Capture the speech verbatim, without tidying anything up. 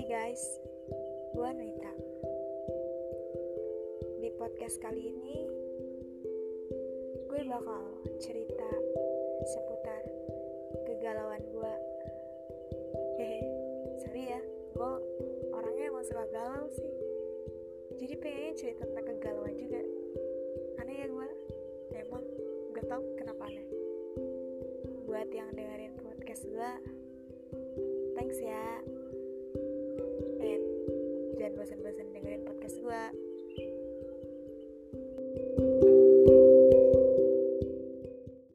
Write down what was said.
Hai guys, gue Anita. Di podcast kali ini gue bakal cerita seputar kegalauan gue. Hehe, sorry ya, gue orangnya emang suka galau sih. Jadi pengennya cerita tentang kegalauan juga. Aneh ya gue, emang gak tau kenapa aneh. Buat yang dengerin podcast gue, thanks ya. And jangan bosan-bosan dengerin podcast gue.